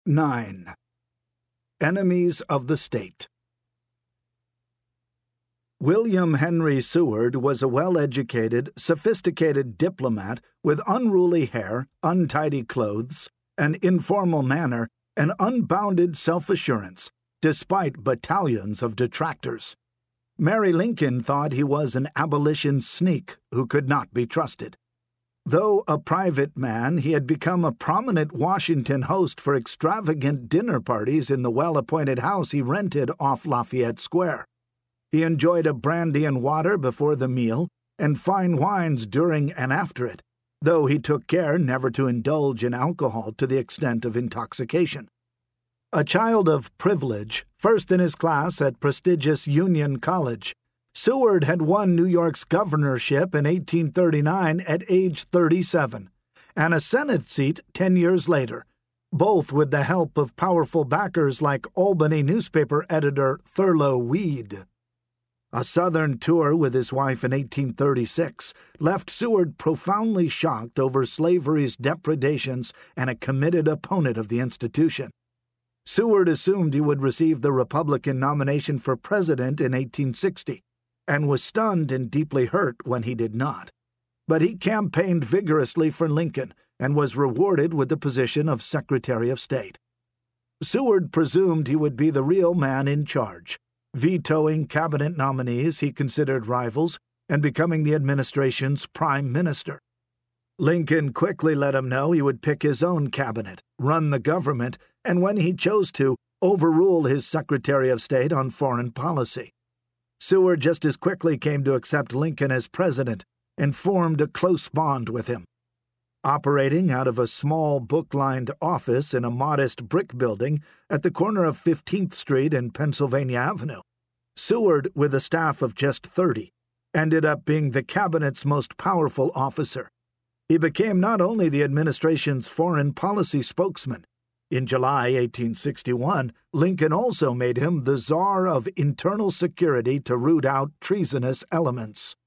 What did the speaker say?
9. Enemies of the State. William Henry Seward was a well-educated, sophisticated diplomat with unruly hair, untidy clothes, an informal manner, and unbounded self-assurance, despite battalions of detractors. Mary Lincoln thought he was an abolition sneak who could not be trusted. Though a private man, he had become a prominent Washington host for extravagant dinner parties in the well-appointed house he rented off Lafayette Square. He enjoyed a brandy and water before the meal and fine wines during and after it, though he took care never to indulge in alcohol to the extent of intoxication. A child of privilege, first in his class at prestigious Union College, Seward had won New York's governorship in 1839 at age 37, and a Senate seat 10 years later, both with the help of powerful backers like Albany newspaper editor Thurlow Weed. A Southern tour with his wife in 1836 left Seward profoundly shocked over slavery's depredations and a committed opponent of the institution. Seward assumed he would receive the Republican nomination for president in 1860, and was stunned and deeply hurt when he did not. But he campaigned vigorously for Lincoln and was rewarded with the position of Secretary of State. Seward presumed he would be the real man in charge, vetoing cabinet nominees he considered rivals and becoming the administration's prime minister. Lincoln quickly let him know he would pick his own cabinet, run the government, and when he chose to, overrule his Secretary of State on foreign policy. Seward just as quickly came to accept Lincoln as president and formed a close bond with him. Operating out of a small book-lined office in a modest brick building at the corner of 15th Street and Pennsylvania Avenue, Seward, with a staff of just 30, ended up being the cabinet's most powerful officer. He became not only the administration's foreign policy spokesman. In July 1861, Lincoln also made him the Czar of Internal Security to root out treasonous elements.